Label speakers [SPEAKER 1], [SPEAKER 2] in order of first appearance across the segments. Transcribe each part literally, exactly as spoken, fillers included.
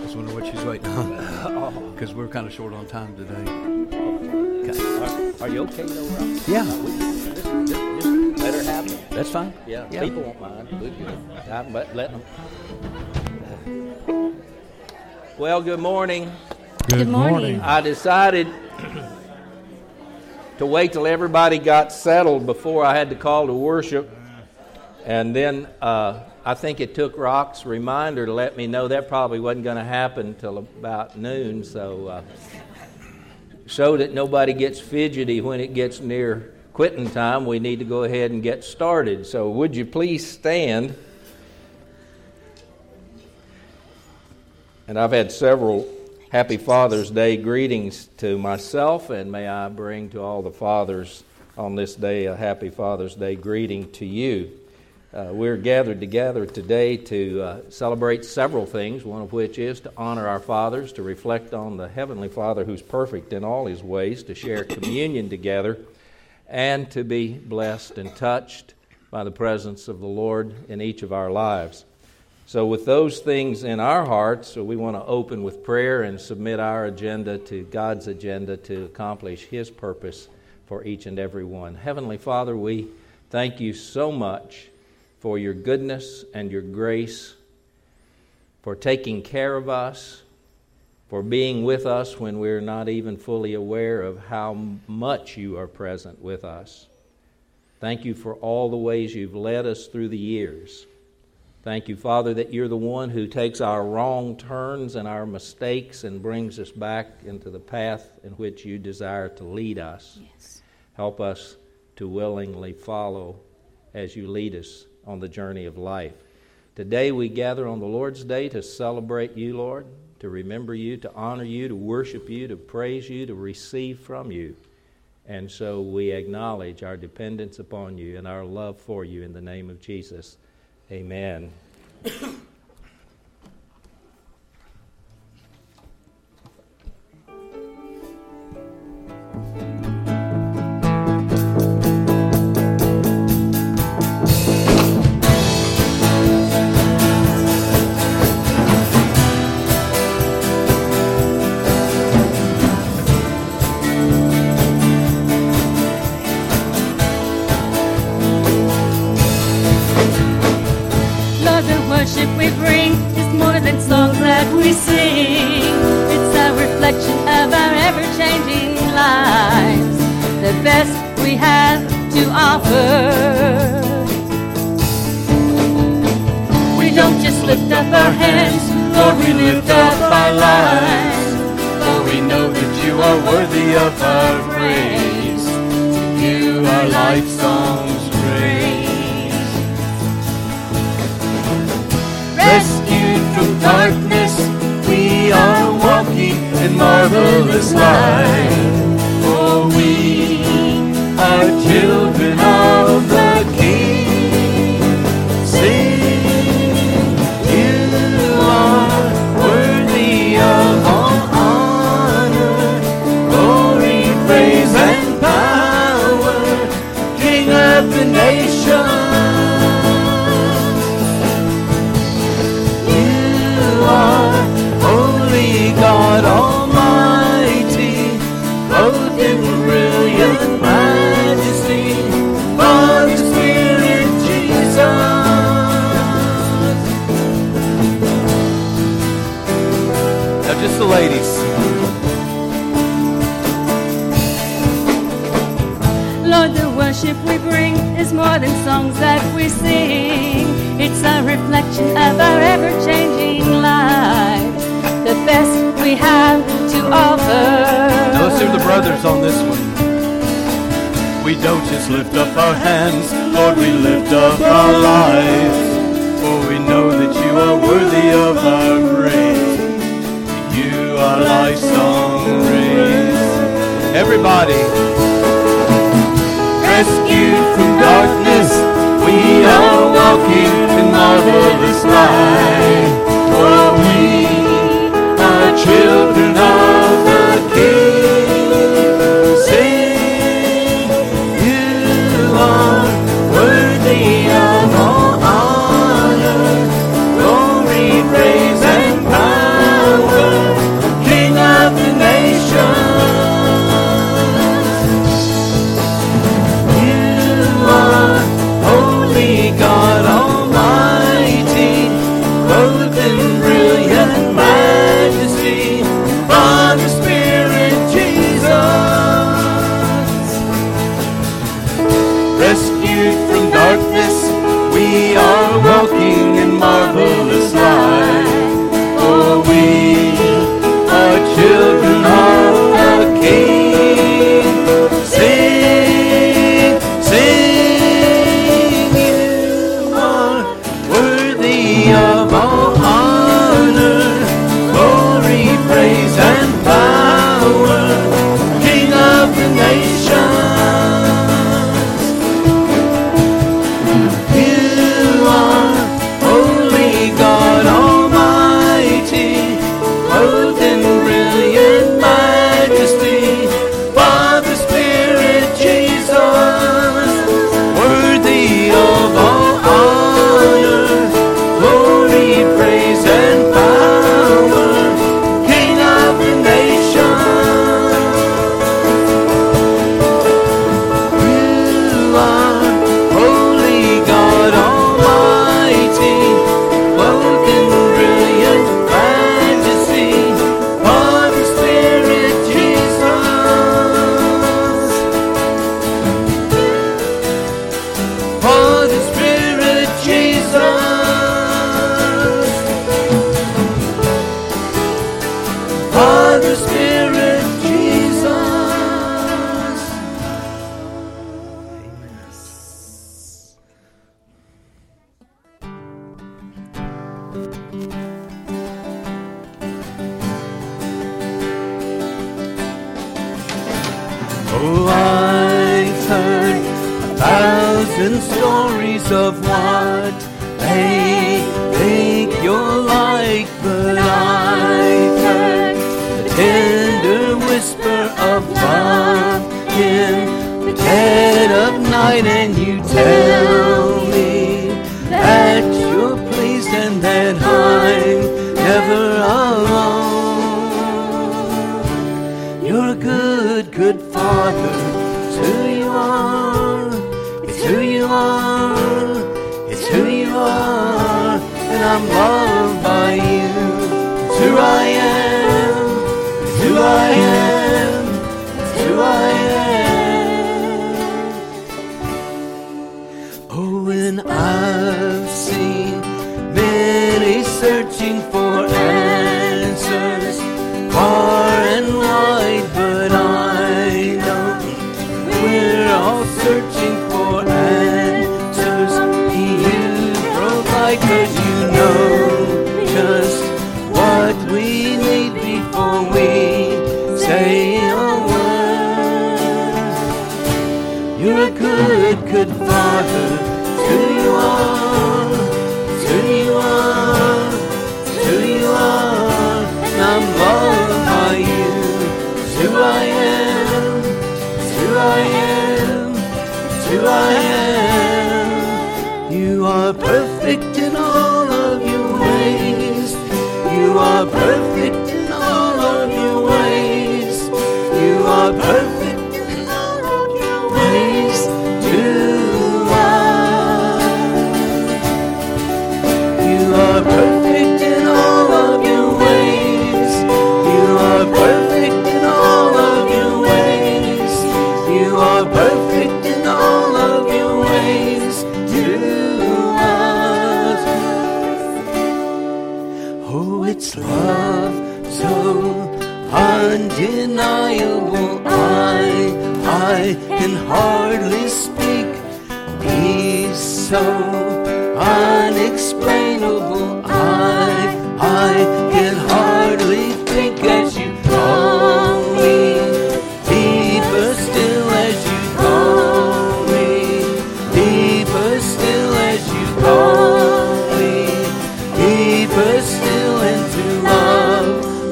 [SPEAKER 1] Just wonder what she's waiting on. Because we're kind of short on time today.
[SPEAKER 2] Okay. Are, are you okay though, Rob?
[SPEAKER 1] Yeah.
[SPEAKER 2] Uh, we, just, just, just let her have it.
[SPEAKER 1] That's fine.
[SPEAKER 2] Yeah,
[SPEAKER 1] Yeah.
[SPEAKER 2] people won't mind. We're good. Uh, but let them. Well, good morning.
[SPEAKER 3] Good, good morning. morning.
[SPEAKER 2] I decided to wait till everybody got settled before I had to call to worship. And then uh, I think it took Rock's reminder to let me know that probably wasn't going to happen till about noon. So, uh, so that nobody gets fidgety when it gets near quitting time, we need to go ahead and get started. So would you please stand? And I've had several Happy Father's Day greetings to myself, and may I bring to all the fathers on this day a Happy Father's Day greeting to you. Uh, we're gathered together today to uh, celebrate several things, one of which is to honor our fathers, to reflect on the Heavenly Father who's perfect in all His ways, to share communion together, and to be blessed and touched by the presence of the Lord in each of our lives. So with those things in our hearts, so we want to open with prayer and submit our agenda to God's agenda to accomplish His purpose for each and every one. Heavenly Father, we thank You so much for Your goodness and Your grace, for taking care of us, for being with us when we're not even fully aware of how much You are present with us. Thank You for all the ways You've led us through the years. Thank You, Father, that You're the one who takes our wrong turns and our mistakes and brings us back into the path in which You desire to lead us.
[SPEAKER 3] Yes.
[SPEAKER 2] Help us to willingly follow as You lead us on the journey of life. Today we gather on the Lord's Day to celebrate You, Lord, to remember You, to honor You, to worship You, to praise You, to receive from You. And so we acknowledge our dependence upon You and our love for You in the name of Jesus. Amen.
[SPEAKER 3] Worship we bring is more than songs that we sing. It's a reflection of our ever-changing lives, the best we have to offer. We don't just lift up our hands, Lord, we lift up our lives, for we know that You are worthy of our praise. To You our life songs raise.
[SPEAKER 4] Rescued from darkness, we are walking in marvelous light. For we are children of the King. Sing, You are worthy of all honor, glory, praise, and power, King of the nations. God Almighty, clothed in brilliant majesty, Father, Spirit, Jesus. Now just the ladies.
[SPEAKER 3] Lord, the worship we bring is more than songs that we sing. It's a reflection of our ever-changing lives, the best we have to offer.
[SPEAKER 4] Now let's hear the brothers on this one. We don't just lift up our hands, Lord, we lift up our lives, for we know that You are worthy of our praise. To You our life song raise. Everybody. Rescued from darkness, we are walking in marvelous light. For we are children of the King. Sing, You are worthy of all honor, glory, praise, and power. Oh, I've heard a thousand stories of what they think you're like, but I've heard the tender whisper of love in the dead of night, and you tell me that you're pleased and that I'm never alone. You're a good, good Father. It's who you are. It's who you are. It's who you are. And I'm loved by you. It's who I am. It's who I am. It's who I am. Oh, and I've seen many searching for answers far and wide, but I know we're all searching for answers. You provide, 'cause you know just what we need before we say a word. You're a good, good Father. It's who you are. It's who you are. It's who you are. And I'm loved by you. It's who I am. It's who I am. It's who I am. You are perfect in all of your ways. You are perfect in all of your ways. You are perfect in all of your ways to us. You are perfect in all of your ways. You are perfect in all of your ways. You are perfect in all of your ways to us. Oh, it's love so undeniable. I, I can hardly speak. Peace so unexplainable. I, I can hardly think as you call me. Deeper still as you call me. Deeper still as you call me. Deeper still into love,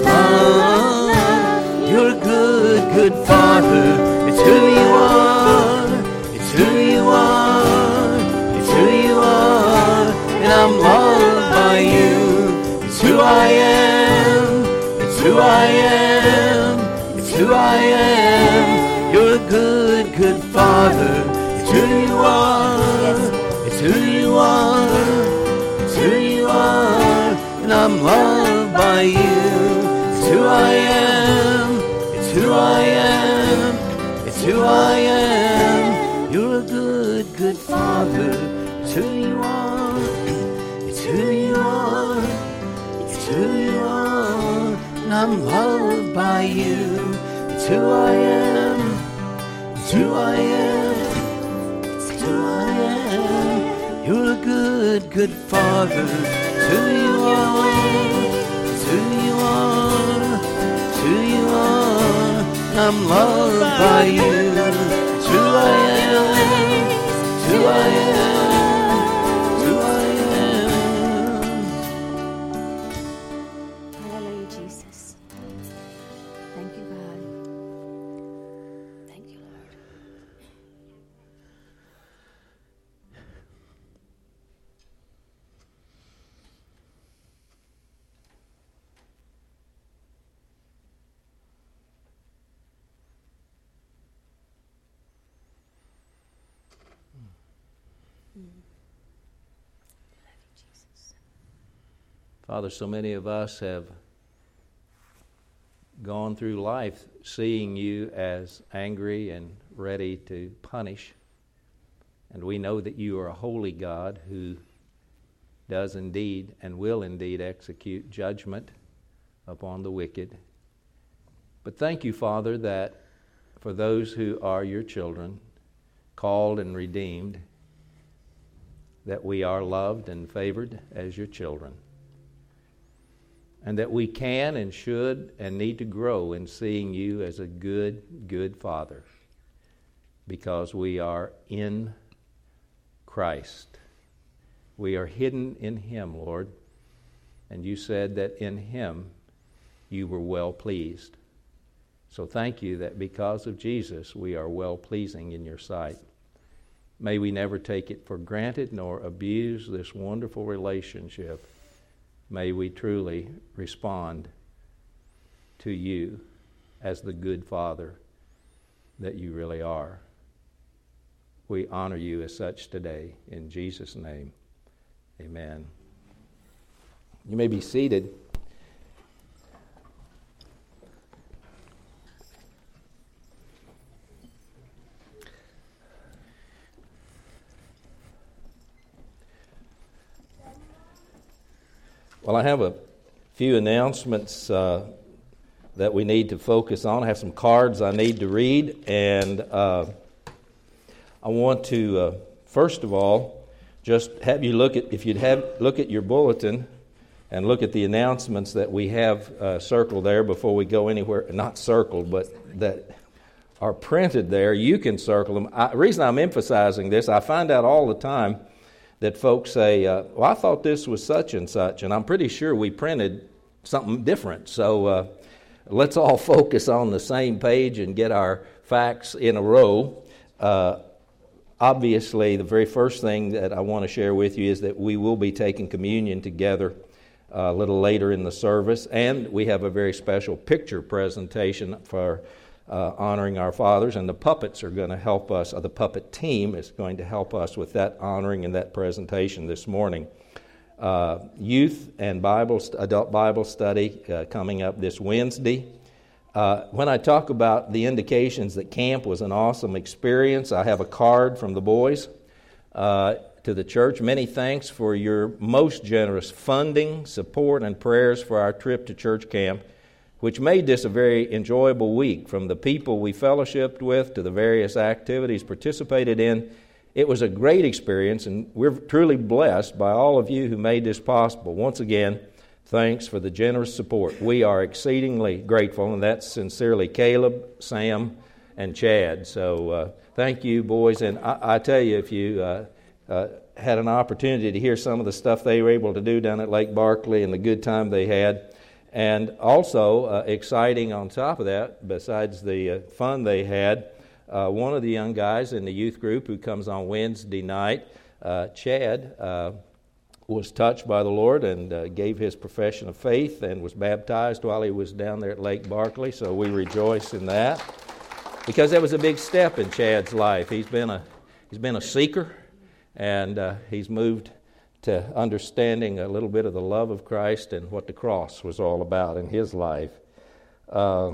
[SPEAKER 4] love. You're a good, good Father. It's who you are. It's who you are. It's who you are. And I'm loved by you. It's who I am. It's who I am. It's who I am. You're a good, good Father. It's who you are. It's who you are. It's who you are. And I'm loved by you. It's who I am. It's who I am. It's who I am. You're a good, good Father. It's who you are. It's who you are. It's who you are. And I'm loved by you. It's who I am. It's who I am. It's who I am. You're a good, good Father. It's who you are. It's who you are. It's who you are. And I'm loved by you. It's who I am. It's who I am. It's who I am.
[SPEAKER 5] Hallelujah, Jesus. Thank you, God. Thank you, Lord.
[SPEAKER 2] Father, so many of us have gone through life seeing you as angry and ready to punish. And we know that you are a holy God who does indeed and will indeed execute judgment upon the wicked. But thank you, Father, that for those who are your children, called and redeemed, that we are loved and favored as your children. and that we can and should and need to grow in seeing you as a good, good Father, because we are in Christ. We are hidden in Him, Lord, and you said that in Him you were well pleased. So thank you that because of Jesus we are well pleasing in your sight. May we never take it for granted nor abuse this wonderful relationship. May we truly respond to you as the good Father that you really are. We honor you as such today. In Jesus' name, amen. You may be seated. Well, I have a few announcements uh, that we need to focus on. I have some cards I need to read, and uh, I want to, uh, first of all, just have you look at, if you'd have look at your bulletin and look at the announcements that we have uh, circled there before we go anywhere, not circled, but that are printed there. You can circle them. I, the reason I'm emphasizing this, I find out all the time that folks say, uh, well, I thought this was such and such, and I'm pretty sure we printed something different. So uh, let's all focus on the same page and get our facts in a row. Uh, obviously, the very first thing that I want to share with you is that we will be taking communion together uh, a little later in the service, and we have a very special picture presentation for Uh, honoring our fathers, and the puppets are going to help us, or the puppet team is going to help us with that honoring and that presentation this morning. Uh, youth and Bible, adult Bible study uh, coming up this Wednesday. Uh, when I talk about the indications that camp was an awesome experience, I have a card from the boys uh, to the church. Many thanks for your most generous funding, support, and prayers for our trip to church camp, which made this a very enjoyable week. From the people we fellowshiped with to the various activities participated in, it was a great experience, and we're truly blessed by all of you who made this possible. Once again, thanks for the generous support. We are exceedingly grateful, and that's sincerely Caleb, Sam, and Chad. So uh, thank you, boys. And I, I tell you, if you uh, uh, had an opportunity to hear some of the stuff they were able to do down at Lake Barkley and the good time they had, and also, uh, exciting on top of that, besides the uh, fun they had, uh, one of the young guys in the youth group who comes on Wednesday night, uh, Chad, uh, was touched by the Lord and uh, gave his profession of faith and was baptized while he was down there at Lake Barkley. So we rejoice in that, because that was a big step in Chad's life. He's been a he's been a seeker, and uh, he's moved to understanding a little bit of the love of Christ and what the cross was all about in his life. Uh,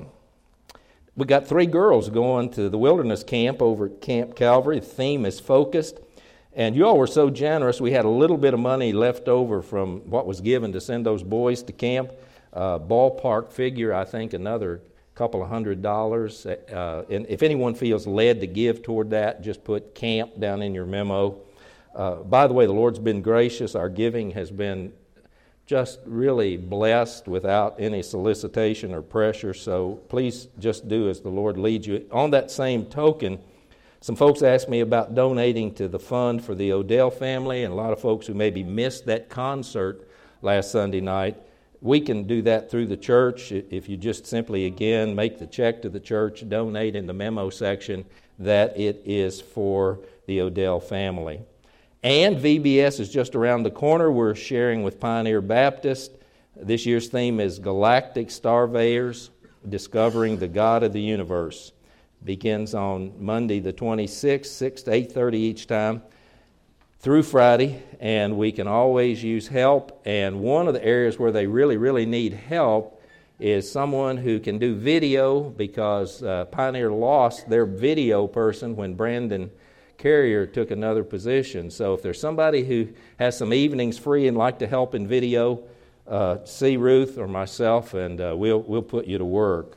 [SPEAKER 2] we got three girls going to the wilderness camp over at Camp Calvary. The theme is focused. And you all were so generous, we had a little bit of money left over from what was given to send those boys to camp. Uh, ballpark figure, I think, another couple of hundred dollars. Uh, and if anyone feels led to give toward that, just put camp down in your memo. Uh, by the way, the Lord's been gracious. Our giving has been just really blessed without any solicitation or pressure, so please just do as the Lord leads you. On that same token, some folks asked me about donating to the fund for the Odell family, and a lot of folks who maybe missed that concert last Sunday night. We can do that through the church. If you just simply, again, make the check to the church, donate in the memo section that it is for the Odell family. And V B S is just around the corner. We're sharing with Pioneer Baptist. This year's theme is Galactic Starveyors, Discovering the God of the Universe. Begins on Monday the twenty-sixth, six to eight thirty each time, through Friday, and we can always use help. And one of the areas where they really, really need help is someone who can do video, because uh, Pioneer lost their video person when Brandon Carrier took another position. So if there's somebody who has some evenings free and like to help in video, uh, see Ruth or myself, and uh, we'll we'll put you to work.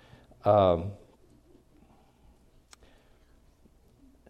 [SPEAKER 2] Um,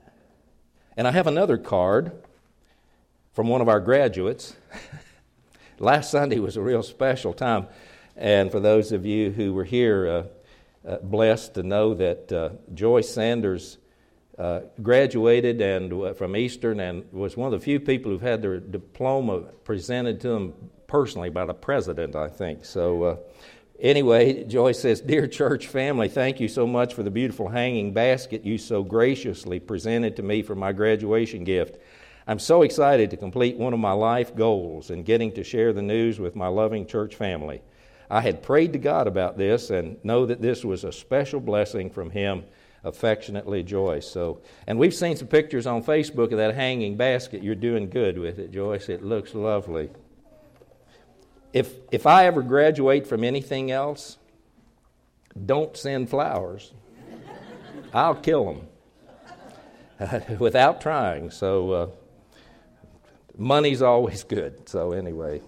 [SPEAKER 2] and I have another card from one of our graduates. last Sunday was a real special time. And for those of you who were here, uh, uh, blessed to know that uh, Joyce Sanders uh, graduated and uh, from Eastern and was one of the few people who've had their diploma presented to them personally by the president, I think. So uh, anyway, Joyce says, "Dear church family, thank you so much for the beautiful hanging basket you so graciously presented to me for my graduation gift. I'm so excited to complete one of my life goals in getting to share the news with my loving church family. I had prayed to God about this and know that this was a special blessing from Him. Affectionately, Joyce." So, and we've seen some pictures on Facebook of that hanging basket. You're doing good with it, Joyce. It looks lovely. If if I ever graduate from anything else, don't send flowers. I'll kill them without trying. So, uh, money's always good. So anyway.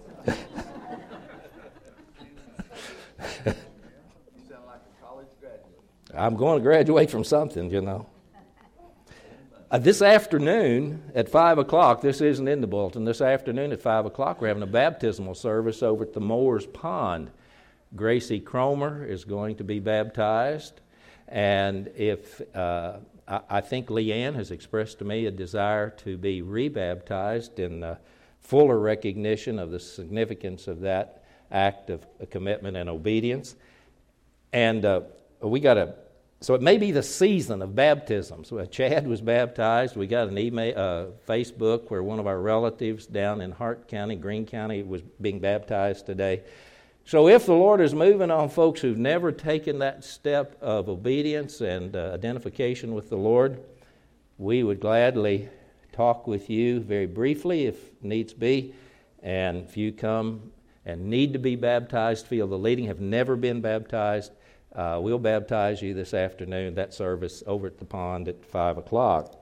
[SPEAKER 2] I'm going to graduate from something, you know. Uh, this afternoon at five o'clock, this isn't in the bulletin, this afternoon at five o'clock we're having a baptismal service over at the Moores Pond. Gracie Cromer is going to be baptized, and if uh, I, I think Leanne has expressed to me a desire to be rebaptized in uh, fuller recognition of the significance of that act of commitment and obedience. And uh, we got a, so it may be the season of baptisms. Well, Chad was baptized. We got an email, uh, Facebook where one of our relatives down in Hart County, Greene County, was being baptized today. So if the Lord is moving on folks who've never taken that step of obedience and uh, identification with the Lord, we would gladly talk with you very briefly if needs be. And if you come and need to be baptized, feel the leading, have never been baptized, Uh, we'll baptize you this afternoon, that service over at the pond at five o'clock.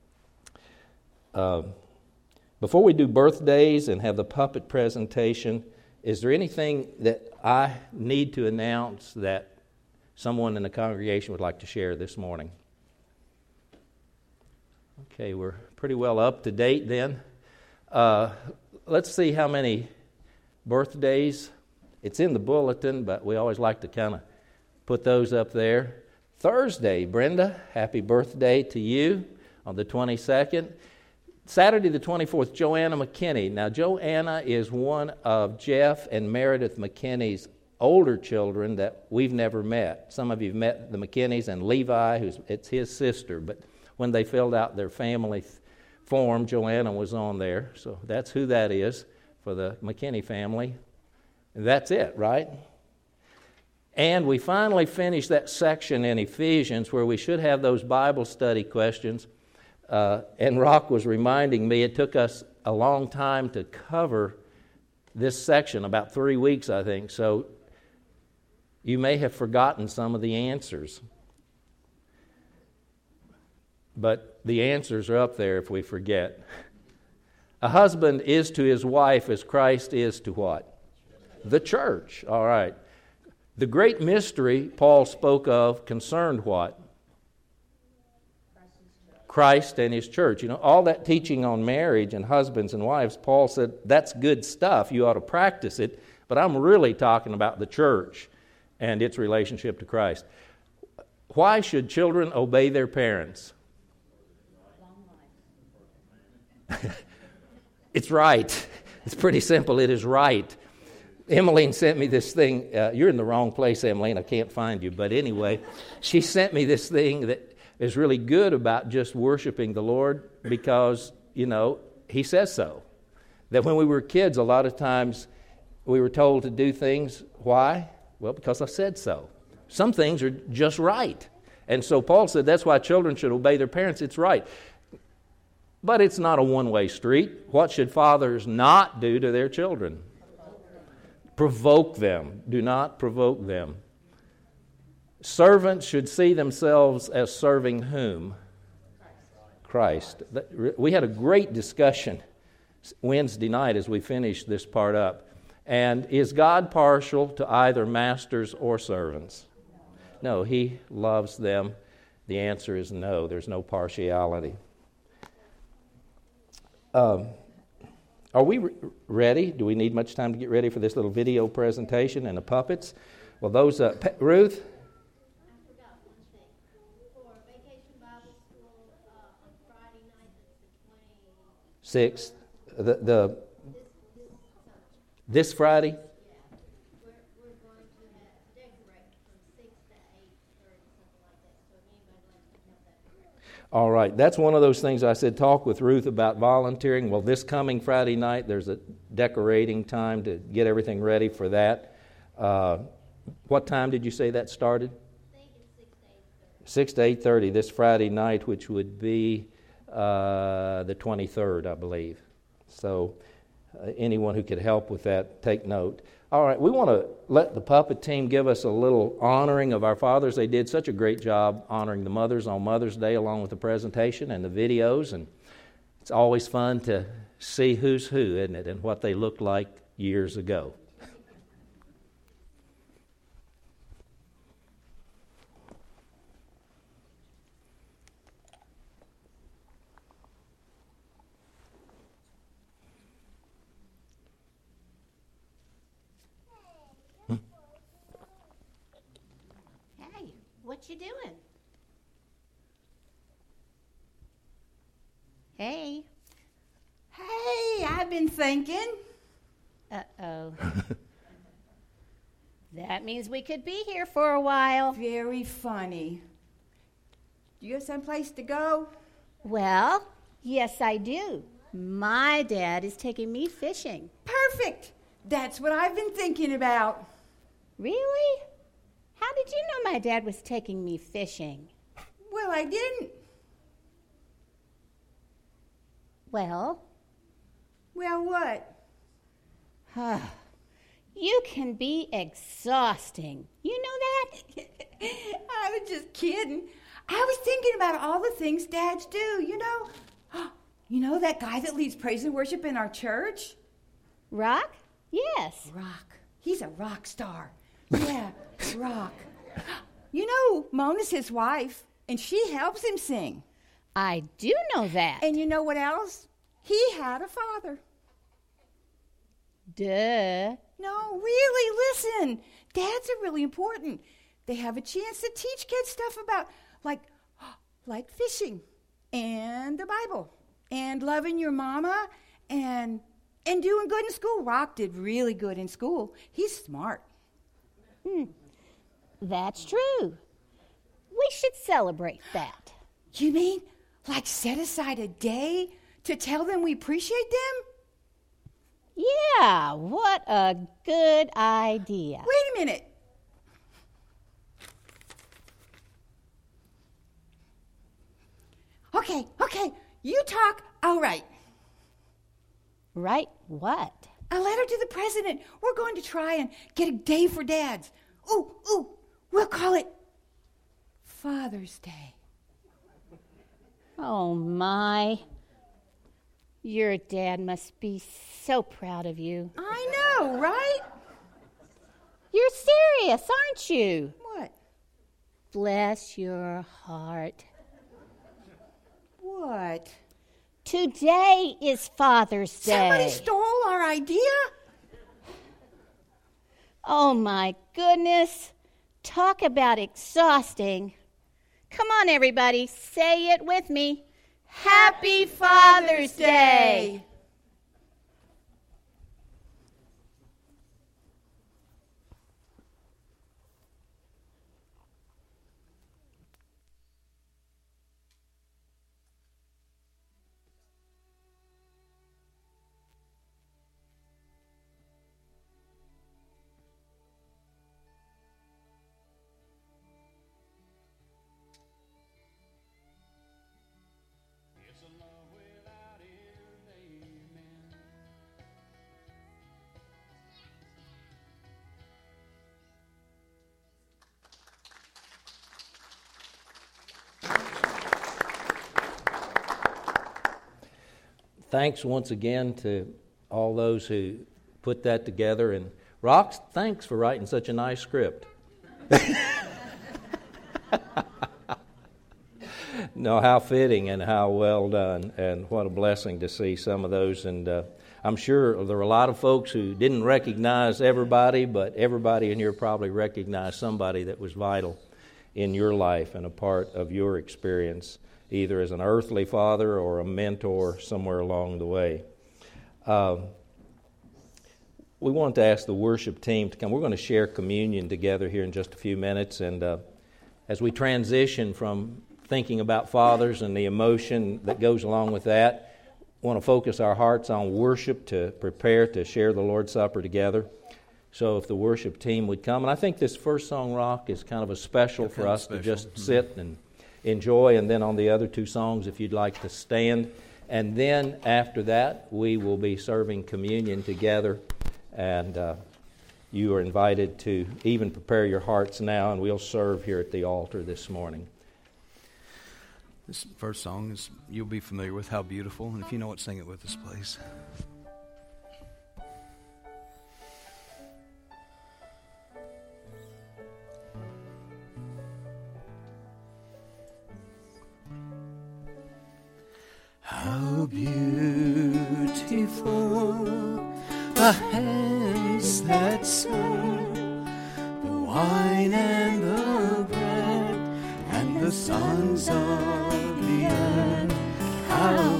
[SPEAKER 2] Uh, before we do birthdays and have the puppet presentation, is there anything that I need to announce that someone in the congregation would like to share this morning? Okay, we're pretty well up to date then. Uh, let's see how many birthdays. It's in the bulletin, but we always like to kind of put those up there. Thursday, Brenda, happy birthday to you on the twenty-second. Saturday the twenty-fourth, Joanna McKinney. Now, Joanna is one of Jeff and Meredith McKinney's older children that we've never met. Some of you have met the McKinneys and Levi, who's it's his sister. But when they filled out their family form, Joanna was on there. So that's who that is for the McKinney family. And that's it, right? And we finally finished that section in Ephesians where we should have those Bible study questions. Uh, and Rock was reminding me it took us a long time to cover this section, about three weeks, I think. So you may have forgotten some of the answers. But the answers are up there if we forget. A husband is to his wife as Christ is to what? The church. All right. The great mystery Paul spoke of concerned what? Christ and His church. You know, all that teaching on marriage and husbands and wives, Paul said, that's good stuff. You ought to practice it. But I'm really talking about the church and its relationship to Christ. Why should children obey their parents? It's right. It's pretty simple. It is right. Emmeline sent me this thing. Uh, you're in the wrong place, Emmeline. I can't find you. But anyway, she sent me this thing that is really good about just worshiping the Lord because, you know, He says so. That when we were kids, a lot of times we were told to do things. Why? Well, because I said so. Some things are just right. And so Paul said that's why children should obey their parents. It's right. But it's not a one-way street. What should fathers not do to their children? Provoke them. Do not provoke them. Servants should see themselves as serving whom? Christ. We had a great discussion Wednesday night as we finished this part up. And is God partial to either masters or servants? No, He loves them. The answer is no. There's no partiality. Um, are we re- ready? Do we need much time to get ready for this little video presentation and the puppets? Well, those, uh, Pe- Ruth? Sixth, the the this Friday. All right, that's one of those things I said. Talk with Ruth about volunteering. Well, this coming Friday night, there's a decorating time to get everything ready for that. Uh, what time did you say that started?
[SPEAKER 6] I think it's six to eight thirty.
[SPEAKER 2] Six to eight thirty this Friday night, which would be uh, the twenty-third, I believe. So uh, anyone who could help with that, take note. All right, we want to let the puppet team give us a little honoring of our fathers. They did such a great job honoring the mothers on Mother's Day, along with the presentation and the videos. And it's always fun to see who's who, isn't it, and what they looked like years ago.
[SPEAKER 5] What you doing? Hey.
[SPEAKER 7] Hey, I've been thinking.
[SPEAKER 5] Uh-oh. That means we could be here for a while.
[SPEAKER 7] Very funny. Do you have someplace to go?
[SPEAKER 5] Well, yes, I do. My dad is taking me fishing.
[SPEAKER 7] Perfect. That's what I've been thinking about.
[SPEAKER 5] Really? How did you know my dad was taking me fishing?
[SPEAKER 7] Well, I didn't.
[SPEAKER 5] Well?
[SPEAKER 7] Well, what?
[SPEAKER 5] You can be exhausting. You know that?
[SPEAKER 7] I was just kidding. I was thinking about all the things dads do, you know. You know that guy that leads praise and worship in our church?
[SPEAKER 5] Rock? Yes.
[SPEAKER 7] Rock. He's a rock star. Yeah, rock. You know, Mona's his wife, and she helps him sing.
[SPEAKER 5] I do know that.
[SPEAKER 7] And you know what else? He had a father.
[SPEAKER 5] Duh.
[SPEAKER 7] No, really, listen. Dads are really important. They have a chance to teach kids stuff about, like, like fishing and the Bible and loving your mama and and doing good in school. Rock did really good in school. He's smart.
[SPEAKER 5] Hmm. That's true. We should celebrate that.
[SPEAKER 7] You mean like set aside a day to tell them we appreciate them?
[SPEAKER 5] Yeah, what a good idea.
[SPEAKER 7] Wait a minute. Okay, okay, you talk, I'll write.
[SPEAKER 5] Write what?
[SPEAKER 7] A letter to the president. We're going to try and get a day for dads. Ooh, ooh, we'll call it Father's Day.
[SPEAKER 5] Oh, my. Your dad must be so proud of you.
[SPEAKER 7] I know, right?
[SPEAKER 5] You're serious, aren't you?
[SPEAKER 7] What?
[SPEAKER 5] Bless your heart.
[SPEAKER 7] What?
[SPEAKER 5] Today is Father's Day.
[SPEAKER 7] Somebody stole our idea?
[SPEAKER 5] Oh, my goodness. Talk about exhausting. Come on, everybody. Say it with me. Happy Father's Day.
[SPEAKER 2] Thanks once again to all those who put that together. And Rox, thanks for writing such a nice script. No, how fitting and how well done, and what a blessing to see some of those. And uh, I'm sure there were a lot of folks who didn't recognize everybody, but everybody in here probably recognized somebody that was vital in your life and a part of your experience, either as an earthly father or a mentor somewhere along the way. Uh, we want to ask the worship team to come. We're going to share communion together here in just a few minutes, and uh, as we transition from thinking about fathers and the emotion that goes along with that, want to focus our hearts on worship to prepare to share the Lord's Supper together. So if the worship team would come. And I think this first song, Rock, is kind of a special
[SPEAKER 1] yeah,
[SPEAKER 2] for us
[SPEAKER 1] special.
[SPEAKER 2] to just
[SPEAKER 1] mm-hmm.
[SPEAKER 2] sit and enjoy. And then on the other two songs, if you'd like to stand. And then after that, we will be serving communion together. And uh, you are invited to even prepare your hearts now, and we'll serve here at the altar this morning.
[SPEAKER 1] This first song is you'll be familiar with, How Beautiful, and if you know it, sing it with us, please.
[SPEAKER 4] How beautiful the hands that serve the wine and the bread and the sons of the earth. How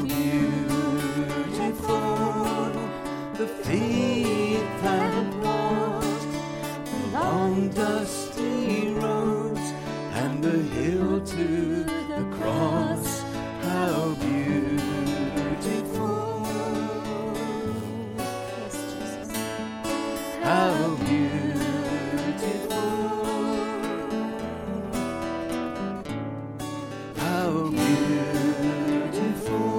[SPEAKER 4] beautiful the feet that walk the long dusty roads and the hill to the cross. How beautiful, how beautiful, how beautiful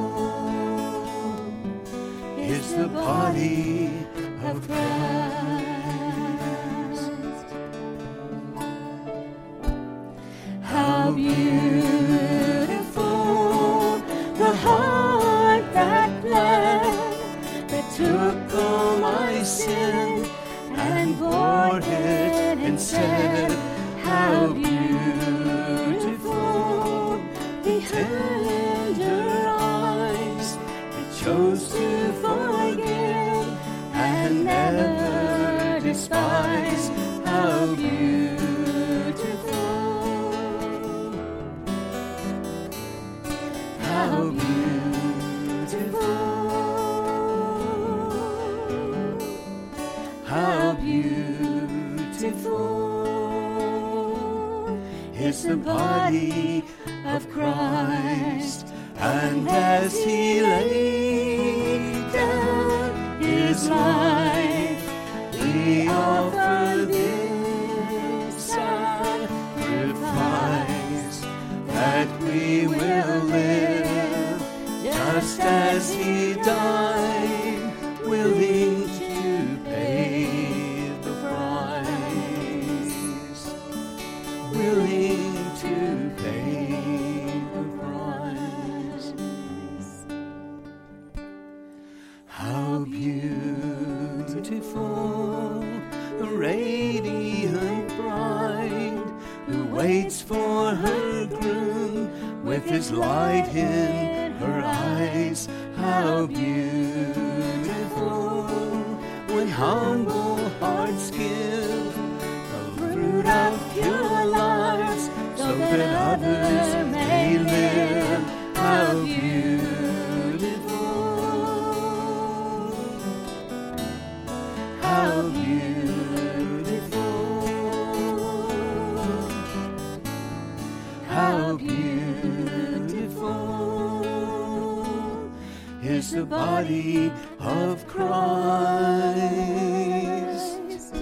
[SPEAKER 4] is the body of Christ. How beautiful the heart that bled, that took all my sin and bore it and said, how beautiful the tender eyes that chose to forgive and never despise. How beautiful, how beautiful, how beautiful is the body of Christ. And as he laid down his life, we offer this sacrifice, that we will live just as he died, willing to pay the price, willing to pay the price. How beautiful the radiant bride who waits for her groom with his light in her eyes. How beautiful when humble hearts give the fruit of pure lives, so that others may live. How beautiful, how beautiful, how beautiful is the body of Christ.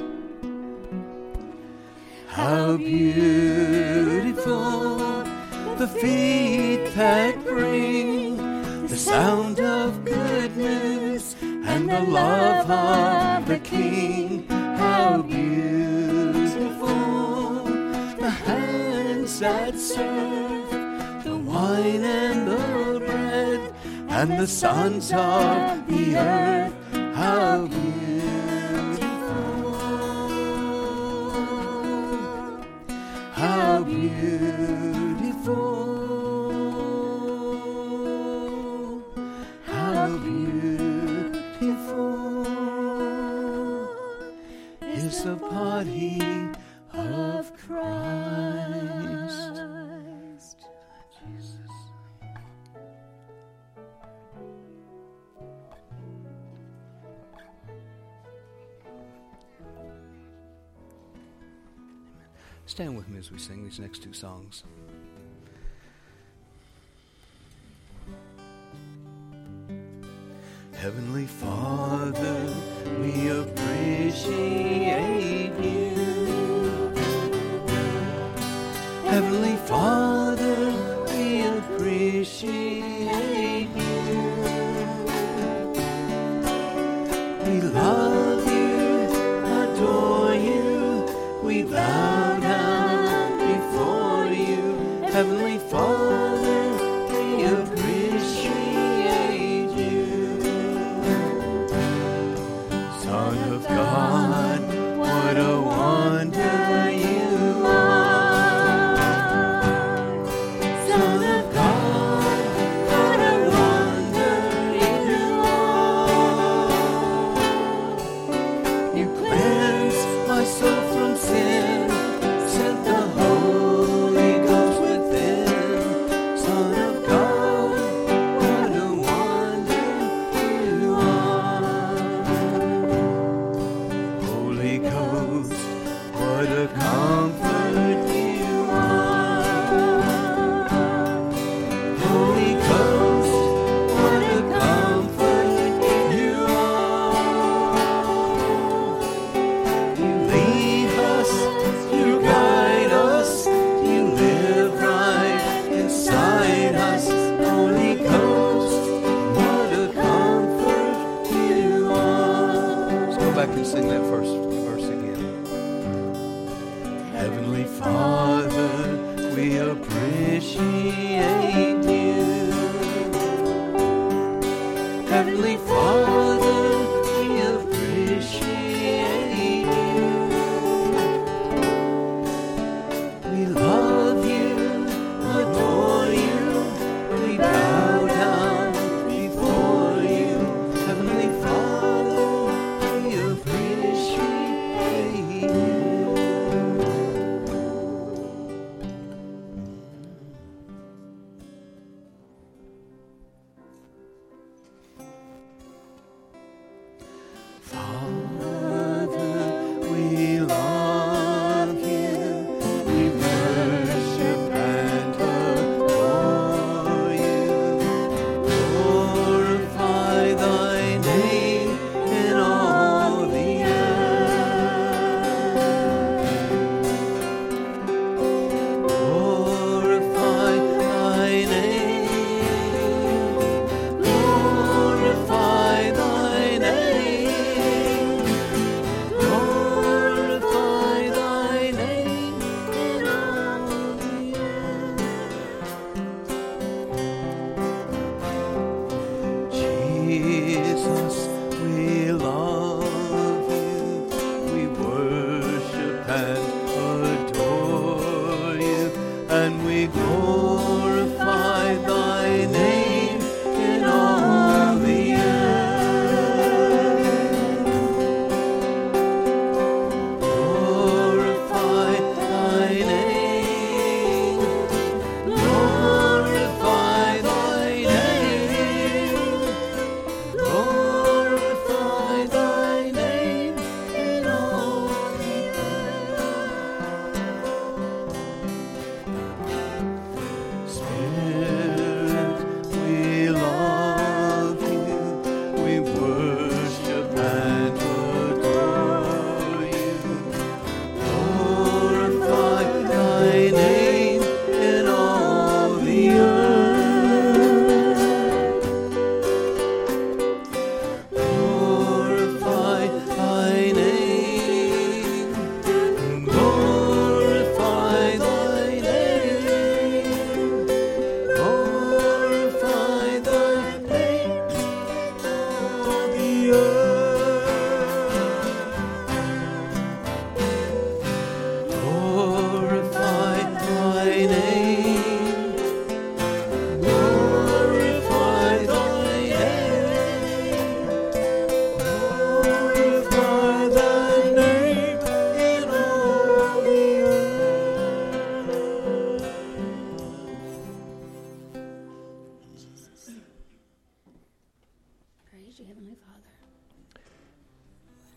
[SPEAKER 4] How beautiful the feet that bring the sound of good news and the love of the King. How beautiful the hands that serve the wine and the bread and the sons of the earth. How beautiful, how beautiful, how beautiful is the body of Christ. Jesus.
[SPEAKER 1] Stand with me as we sing these next two songs.
[SPEAKER 4] Heavenly Father, we appreciate you. Heavenly Father, we appreciate you. We love you, adore you, we bow down before you. Heavenly Father, we appreciate you. Son of God, what a wonder you are. Son of God, what a wonder you are. You cleanse my soul from sin, sent the Holy Ghost within. Son of God, what a wonder you are. Holy Ghost, what a comfort you are. Holy Ghost, what a comfort you are. You lead us, you guide us, you live right inside us. Holy Ghost, what a comfort you are.
[SPEAKER 1] Let's go back and sing that first verse again.
[SPEAKER 4] Heavenly Father, we appreciate you. Heavenly Father, we appreciate you. We love you, adore you, we bow down before you. Heavenly Father, we appreciate you. Father, we love you, we worship and adore you. Glorify thy name in all the earth. Glorify thy name. Glorify thy name. Glorify thy name in all the earth. Jesus, we love you, we worship and adore you, and we glorify thy name in all the earth. Glorify thy name. Glorify thy name. Glorify thy name in all the earth.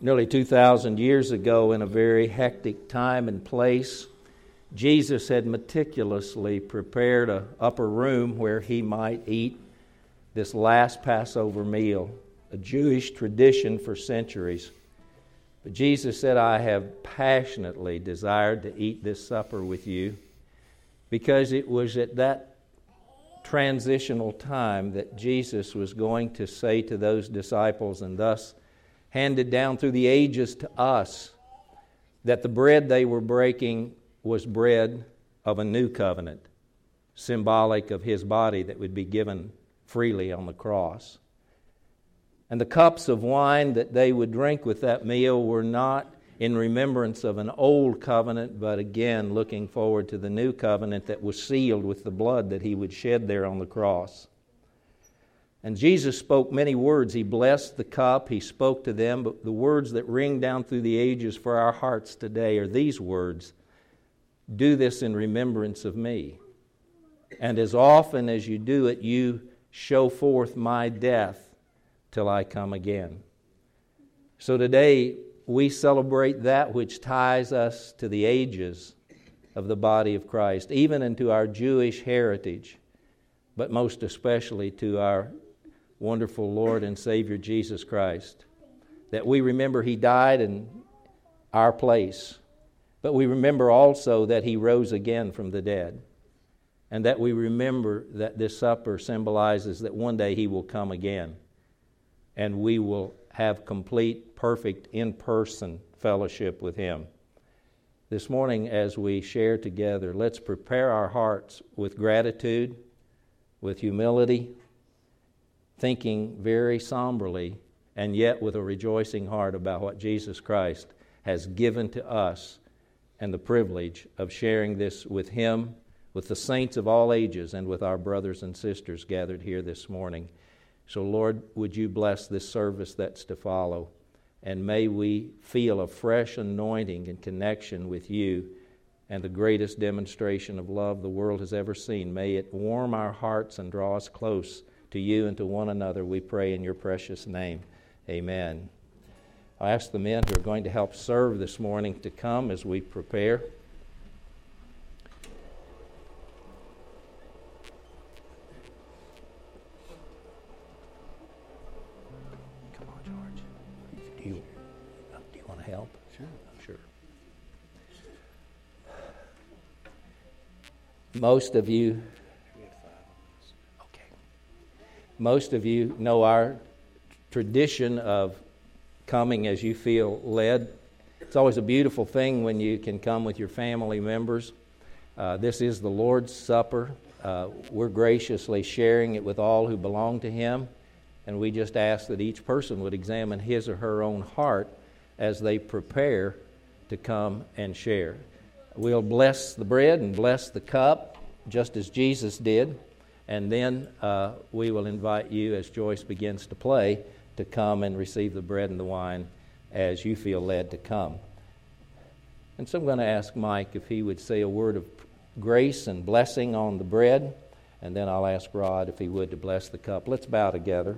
[SPEAKER 2] Nearly two thousand years ago, in a very hectic time and place, Jesus had meticulously prepared an upper room where he might eat this last Passover meal, a Jewish tradition for centuries. But Jesus said, I have passionately desired to eat this supper with you, because it was at that transitional time that Jesus was going to say to those disciples, and thus handed down through the ages to us, that the bread they were breaking was bread of a new covenant, symbolic of his body that would be given freely on the cross. And the cups of wine that they would drink with that meal were not in remembrance of an old covenant, but again looking forward to the new covenant that was sealed with the blood that he would shed there on the cross. And Jesus spoke many words. He blessed the cup. He spoke to them. But the words that ring down through the ages for our hearts today are these words: do this in remembrance of me. And as often as you do it, you show forth my death till I come again. So today we celebrate that which ties us to the ages of the body of Christ, even into our Jewish heritage, but most especially to our wonderful Lord and Savior Jesus Christ. That we remember he died in our place, but we remember also that he rose again from the dead, and that we remember that this supper symbolizes that one day he will come again, and we will have complete, perfect, in-person fellowship with him. This morning, as we share together, let's prepare our hearts with gratitude, with humility, thinking very somberly, and yet with a rejoicing heart about what Jesus Christ has given to us and the privilege of sharing this with him, with the saints of all ages, and with our brothers and sisters gathered here this morning. So, Lord, would you bless this service that's to follow, and may we feel a fresh anointing and connection with you and the greatest demonstration of love the world has ever seen. May it warm our hearts and draw us close to you and to one another, we pray in your precious name. Amen. I ask the men who are going to help serve this morning to come as we prepare. Come on, George. Do you, do you want to help?
[SPEAKER 1] Sure.
[SPEAKER 2] Sure. Most of you Most of you know our tradition of coming as you feel led. It's always a beautiful thing when you can come with your family members. Uh, this is the Lord's Supper. Uh, we're graciously sharing it with all who belong to him, and we just ask that each person would examine his or her own heart as they prepare to come and share. We'll bless the bread and bless the cup, just as Jesus did. And then uh, we will invite you, as Joyce begins to play, to come and receive the bread and the wine as you feel led to come. And so I'm going to ask Mike if he would say a word of grace and blessing on the bread, and then I'll ask Rod if he would to bless the cup. Let's bow together.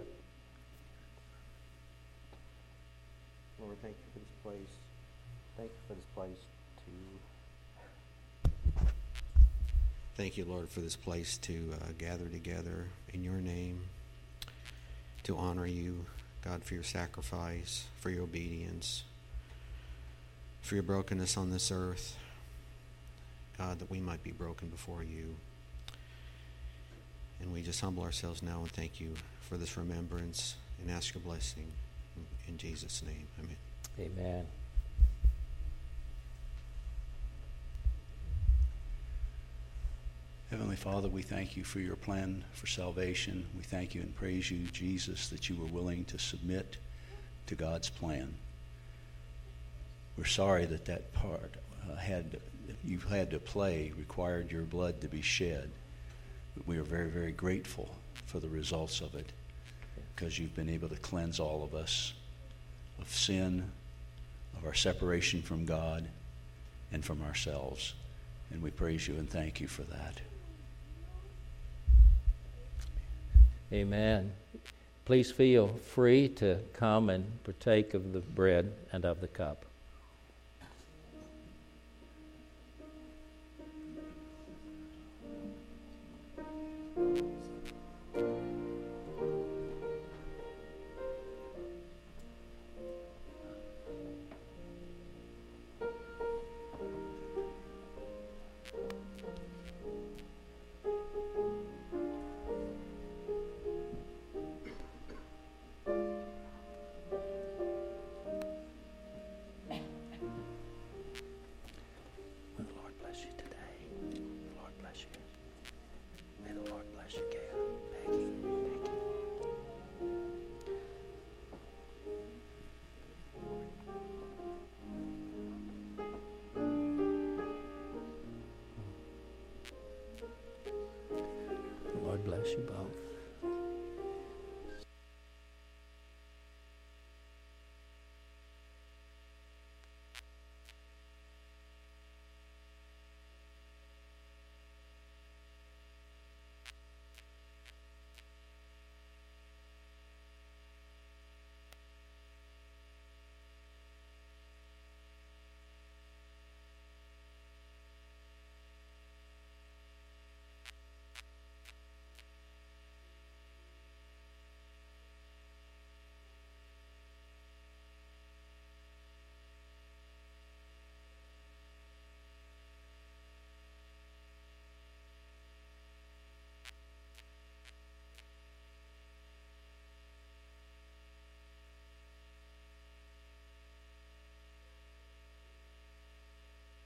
[SPEAKER 8] Lord, thank you for this place. Thank you for this place to... Thank you, Lord, for this place to uh, gather together in your name, to honor you, God, for your sacrifice, for your obedience, for your brokenness on this earth, God, that we might be broken before you. And we just humble ourselves now and thank you for this remembrance and ask your blessing in Jesus' name. Amen.
[SPEAKER 2] Amen.
[SPEAKER 1] Heavenly Father, we thank you for your plan for salvation. We thank you and praise you, Jesus, that you were willing to submit to God's plan. We're sorry that that part uh, had you had to play required your blood to be shed. But we are very, very grateful for the results of it, because you've been able to cleanse all of us of sin, of our separation from God, and from ourselves. And we praise you and thank you for that.
[SPEAKER 2] Amen. Please feel free to come and partake of the bread and of the cup. Bless you both.